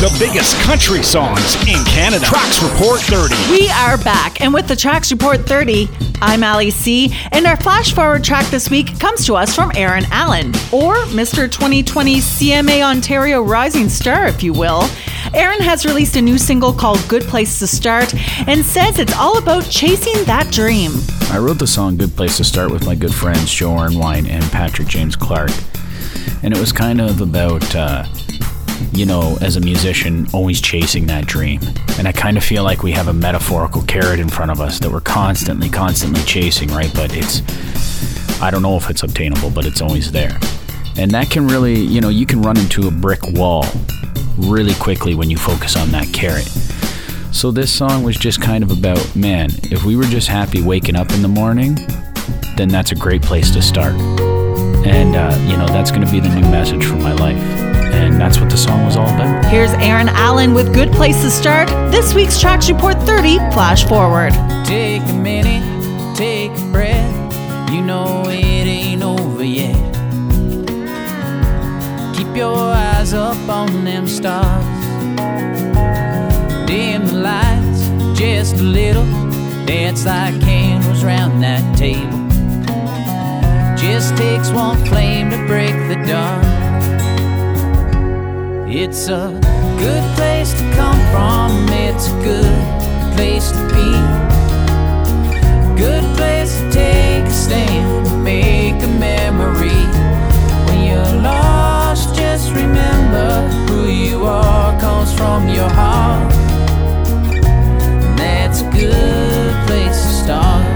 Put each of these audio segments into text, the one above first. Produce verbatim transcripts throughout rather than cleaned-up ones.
the biggest country songs in Canada. Tracks Report thirty. We are back, and with the Tracks Report thirty, I'm Ali C, and our flash forward track this week comes to us from Aaron Allen, or Mister twenty twenty C M A Ontario Rising Star, if you will. Aaron has released a new single called Good Place to Start and says it's all about chasing that dream. I wrote the song Good Place to Start with my good friends Joe Arnwine and Patrick James Clark. And it was kind of about, uh, you know, as a musician, always chasing that dream. And I kind of feel like we have a metaphorical carrot in front of us that we're constantly, constantly chasing, right? But it's, I don't know if it's obtainable, but it's always there. And that can really, you know, you can run into a brick wall really quickly when you focus on that carrot. So this song was just kind of about, man, if we were just happy waking up in the morning, then that's a great place to start. And, uh, you know, that's going to be the new message for my life. And that's what the song was all about. Here's Aaron Allen with Good Place to Start, this week's Tracks Report thirty Flash Forward. Take a minute, take a breath, you know it ain't over yet. Keep your eyes up on them stars. Dim the lights just a little, dance like candles round that table. Just takes one flame to break the dark. It's a good place to come from, it's a good place to be. Good place to take a stand, make a memory. When you're lost, just remember who you are comes from your heart. And that's a good place to start.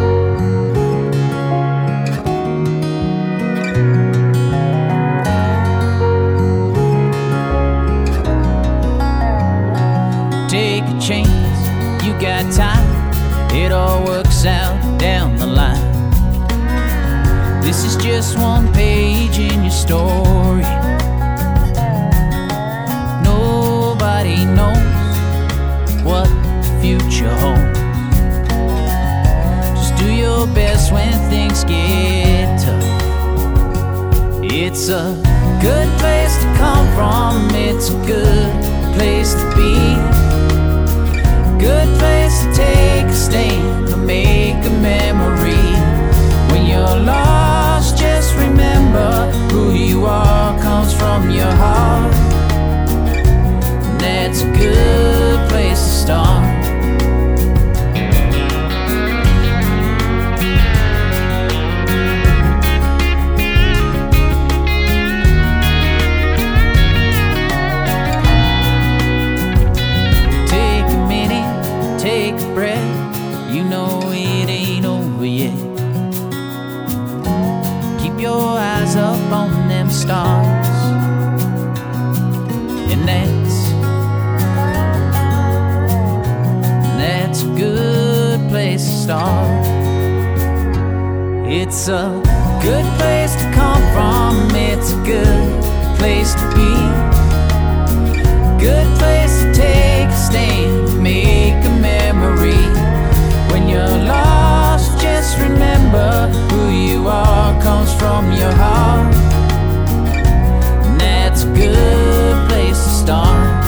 Take a chance, you got time, it all works out down the line. This is just one page in your story. Nobody knows what the future holds. Just do your best when things get tough. It's a good place to come from, it's a good place to be. Good place to take a stand or make a memory. When you're lost, just remember who you are comes from your heart. And that's a good place to start. You know it ain't over yet. Keep your eyes up on them stars. And that's That's a good place to start. It's a good place to come from, it's a good place to be. Good place to take a stand, make a memory. When you're lost, just remember who you are comes from your heart. And that's a good place to start.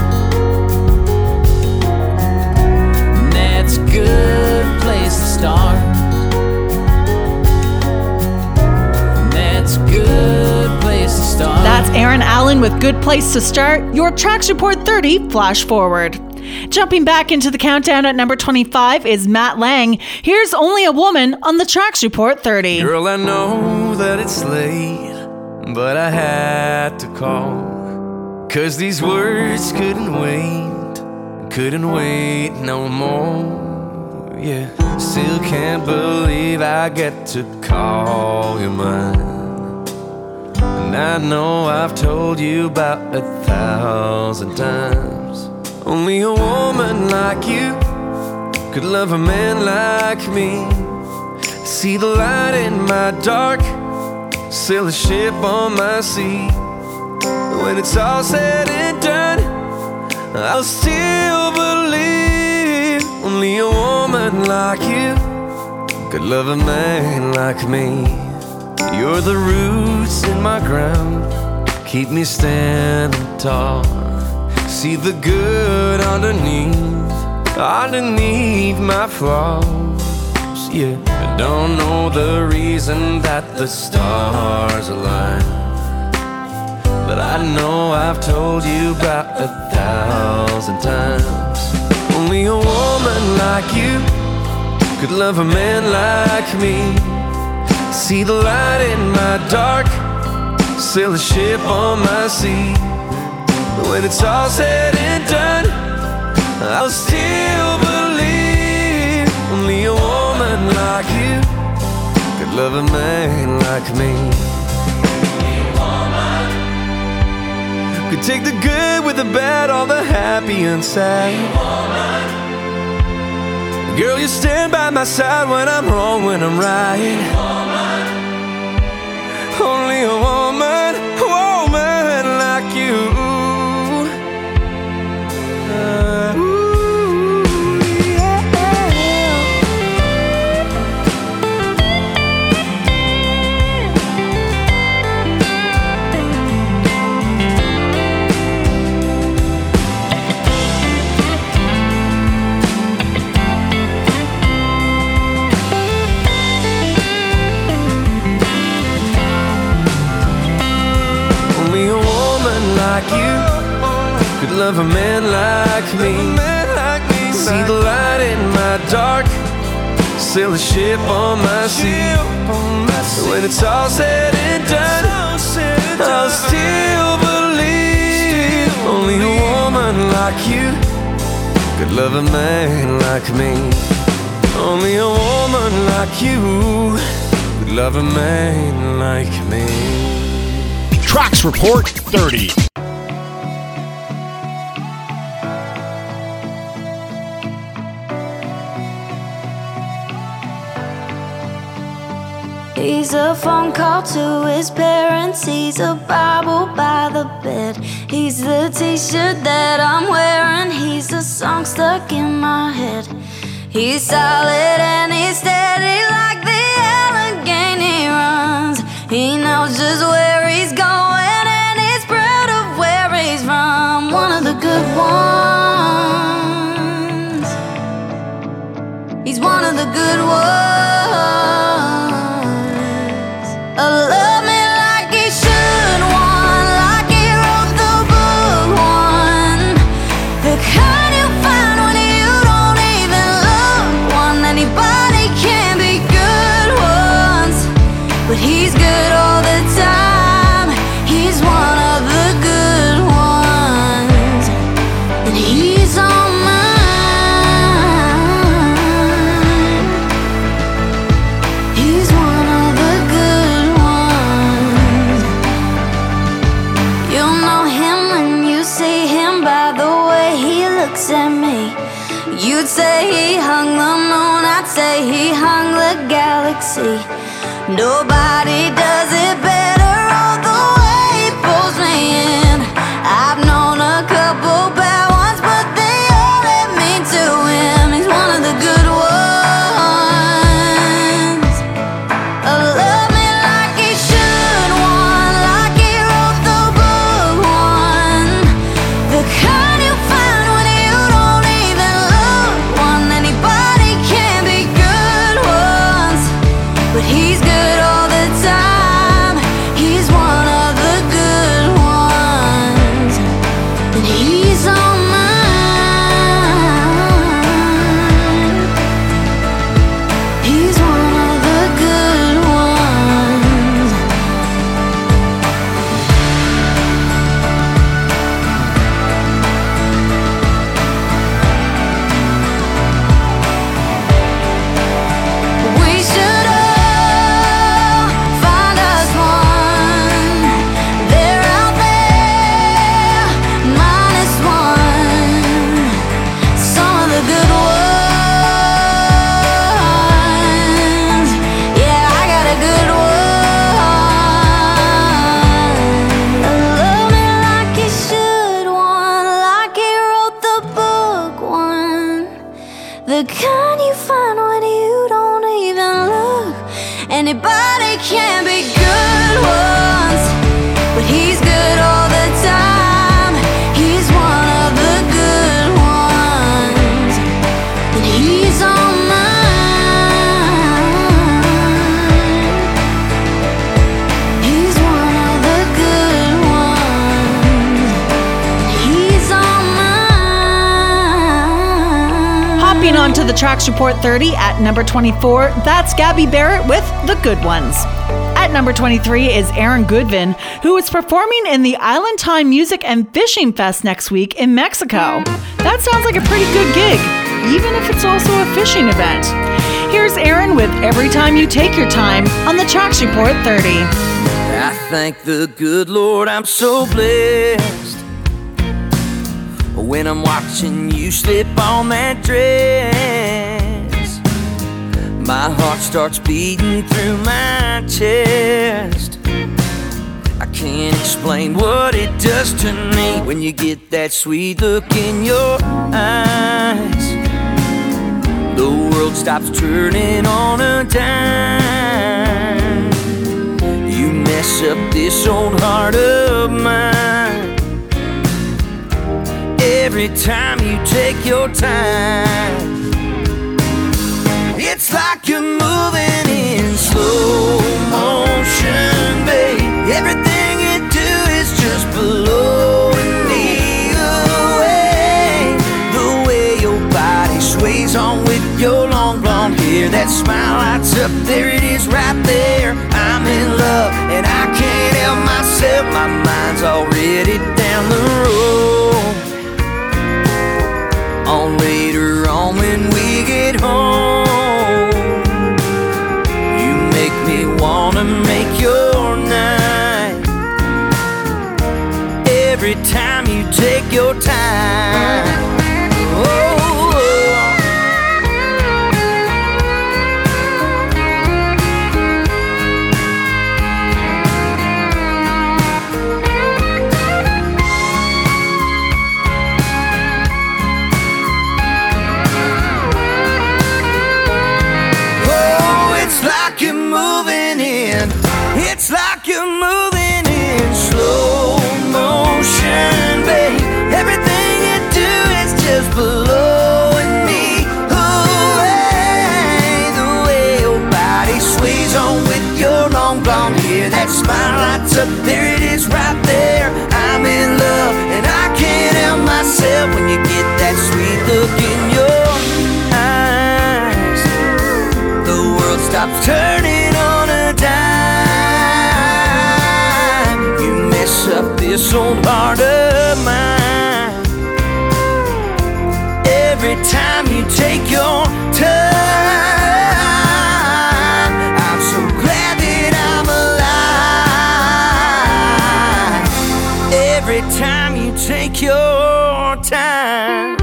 And that's a good place to start. And that's a good place to start. That's Aaron Allen with Good Place to Start, your Tracks Report thirty Flash Forward. Jumping back into the countdown at number twenty-five is Matt Lang. Here's Only a Woman on the Tracks Report thirty. Girl, I know that it's late, but I had to call. Cause these words couldn't wait, couldn't wait no more. Yeah, still can't believe I get to call you mine. And I know I've told you about a thousand times. Only a woman like you could love a man like me. See the light in my dark, sail a ship on my sea. When it's all said and done, I'll still believe. Only a woman like you could love a man like me. You're the roots in my ground, keep me standing tall. see the good underneath, underneath my flaws. Yeah, I don't know the reason that the stars align, but I know I've told you about a thousand times. Only a woman like you could love a man like me. See the light in my dark, sail a ship on my sea. But when it's all said and done, I'll still believe only a woman like you could love a man like me. Could take the good with the bad, all the happy and sad. Girl, you stand by my side when I'm wrong, when I'm right. Only a woman, woman like you. Uh, ooh, yeah. Only a woman like you could love a man like me. See the light in my dark, sail a ship on my sea. When it's all said and done, I'll still believe only a woman like you could love a man like me. Only a woman like you could love a man like me. Tracks Report thirty. He's a phone call to his parents. He's a Bible by the bed. He's the t-shirt that I'm wearing. He's a song stuck in my head. He's solid and he's steady like the Allegheny runs. He knows just where he's going and he's proud of where he's from. One of the good ones. He's one of the good ones. A love me like he should, one like he wrote the book, one the kind you find when you don't even look, one anybody can be good ones, but he's good all the time. He's one of the good ones, and he's on mine. He's one of the good ones. You'll know him when you see him by the way he looks at me. You'd say he hung the moon, I'd say he hung the galaxy. Nobody does it better, all the way he pulls me in. I've known a couple bad ones, but they all led me to him. He's one of the good ones. A love me like he should, one like he wrote the book, one the kind you find when you don't even look, one anybody can be good ones, but he's good all the time. He's one of the good ones, and he's on mine. He's one of the good ones. We should all find us one. They're out there, minus one. Some of the good ones. Yeah, I got a good one. Love me like he should, one like he wrote the book, one the kind you find when you don't even look. Anybody can be good ones, but he's good all the time. He's one of Moving on to the Tracks Report thirty at number twenty-four, that's Gabby Barrett with The Good Ones. At number twenty-three is Aaron Goodvin, who is performing in the Island Time Music and Fishing Fest next week in Mexico. That sounds like a pretty good gig, even if it's also a fishing event. Here's Aaron with Every Time You Take Your Time on the Tracks Report thirty. I thank the good Lord I'm so blessed when I'm watching you slip on that dress. My heart starts beating through my chest. I can't explain what it does to me when you get that sweet look in your eyes. The world stops turning on a dime. You mess up this old heart of mine. Every time you take your time, it's like you're moving in slow motion, babe. Everything you do is just blowing me away. The way your body sways on with your long blonde hair. That smile lights up, there it is right there. I'm in love and I can't help myself. My mind's already down the road. On later on when we get home, you make me wanna make your night. Every time you take your time. Oh, you're moving in, it's like you're moving in slow motion, babe. Everything you do is just blowing me away. The way your body sways on with your long blonde hair. That smile lights up, there it is right there. I'm in love and I can't help myself when you get that sweet look in your eyes. The world stops turning on a dime. You mess up this old heart of mine. Every time you take your time, I'm so glad that I'm alive. Every time you take your time.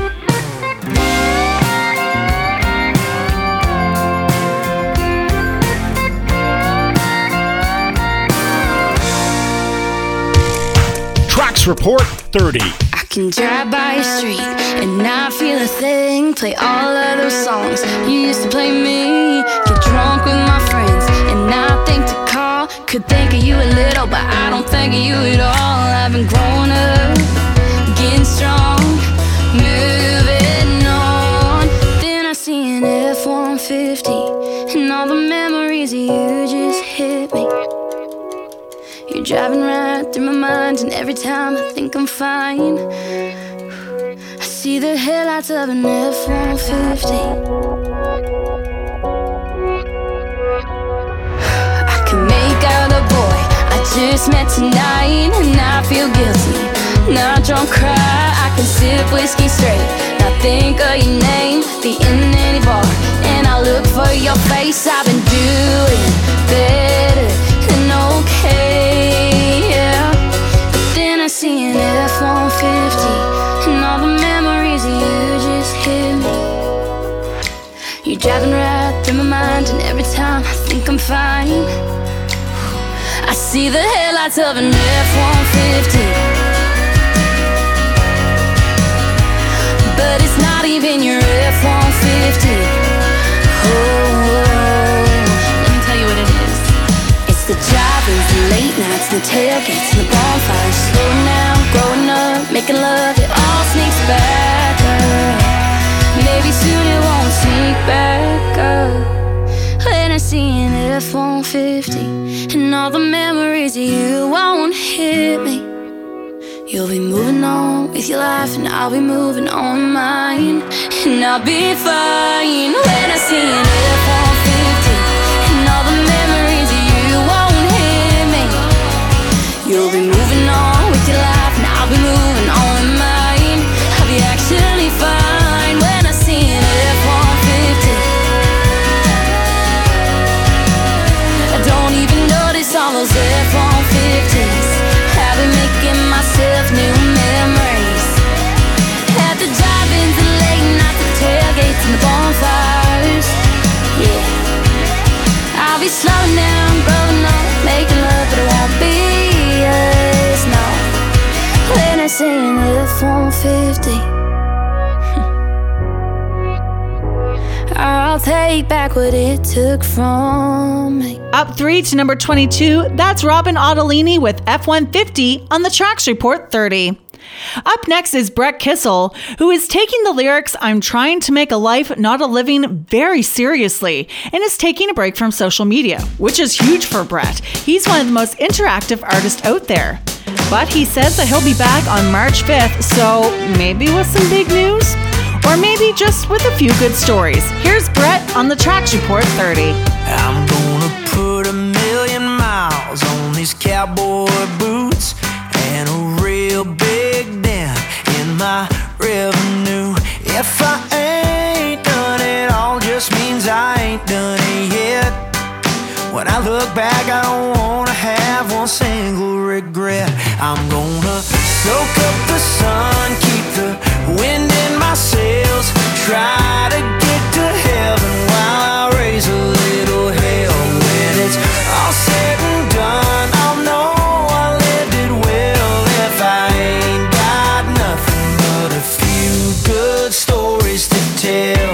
Tracks Report thirty. I can drive by your street and not feel a thing. Play all of those songs you used to play me. Get drunk with my friends and not think to call. Could think of you a little, but I don't think of you at all. I've been growing up, getting strong, moving on. Then I see an F one fifty and all the memories of you just hit me. You're driving right through my mind, and every time I think I'm fine, I see the headlights of an F one fifty. I can make out a boy I just met tonight, and I feel guilty, not drunk, cry. I can sip whiskey straight, not think of your name, be in any bar, and I look for your face. I've been doing better than okay, yeah. But then I see an F one fifty and all the memories of you just hit me. You're driving right through my mind, and every time I think I'm fine, I see the headlights of an F one fifty. But it's not even your F one fifty. Oh, let me tell you what it is. It's the drivers, the late nights, the tailgates, and the bonfires. Slowing down, growing up, making love, it all sneaks back up. Maybe soon it won't sneak back up. When I see an F one fifty and all the memories of you won't hit me. You You'll be moving on with your life, and I'll be moving on mine. And I'll be fine when I see an F one fifty and all the memories of you won't hit me. You'll be moving on with your life, and I'll be moving on mine. I'll be actually fine when I see an F one fifty. I don't even notice all those F one fifties. I've been making myself new memories at the drive-ins, the late nights, the tailgates, and the bonfires. Yeah, I'll be slowing down, growing up, making love, but it won't be us, no. When I see an F one fifty, I'll take back what it took from me. Up three to number twenty-two, that's Robin Ottolini with F one fifty on the Tracks Report thirty. Up next is Brett Kissel, who is taking the lyrics "I'm trying to make a life, not a living" very seriously, and is taking a break from social media, which is huge for Brett. He's one of the most interactive artists out there. But he says that he'll be back on March fifth, so maybe with some big news? Or maybe just with a few good stories. Here's Brett on the Tracks Report thirty. I'm gonna put a million miles on these cowboy boots and a real big dent in my revenue. If I ain't done it all, just means I ain't done it yet. When I look back, I don't wanna have one single regret. I'm gonna soak up the sun, keep the wind in my sails, try to get to heaven while I raise a little hell. When it's all said and done, I'll know I lived it well. If I ain't got nothing but a few good stories to tell.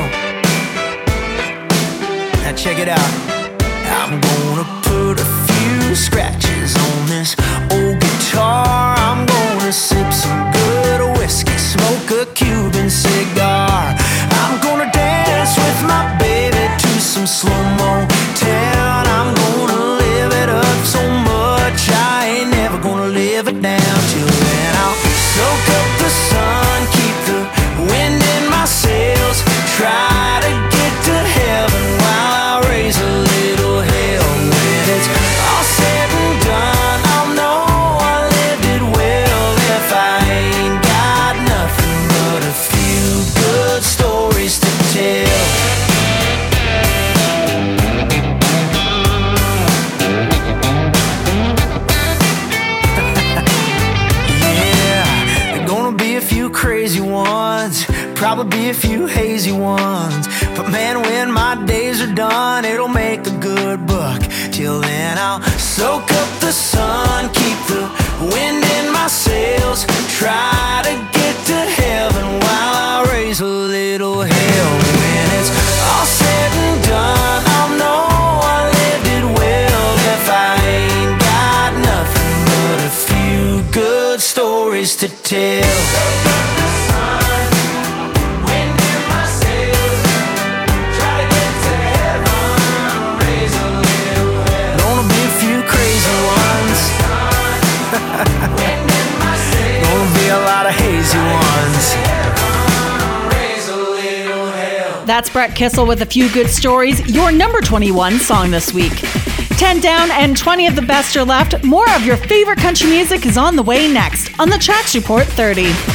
Now check it out. I'm gonna put a few scratches on this old guitar. I'm gonna sip some good whiskey, smoke a Cuban cigar. I'm gonna dance with my baby to some slow-mo town. I'm gonna live it up so much I ain't never gonna live it down. Till then I'll soak up the sun, keep the wind in my sails, try to get to heaven while I raise a little hell. When it's all said and done, I'll know I lived it well. If I ain't got nothing but a few good stories to tell. Yeah, there are gonna be a few crazy ones, probably a few hazy ones. But man, when my days are done, it'll make a good book. Till then I'll soak up the sun, keep the wind in my sails, try to get to heaven while I raise a little hell. When it's all said and done, I'll know I lived it well. If I ain't got nothing but a few good stories to tell. Gonna be a lot of hazy ones. That's Brett Kissel with a few good stories, your number twenty-one song this week. ten down and twenty of the best are left. More of your favorite country music is on the way next on the Tracks Report thirty.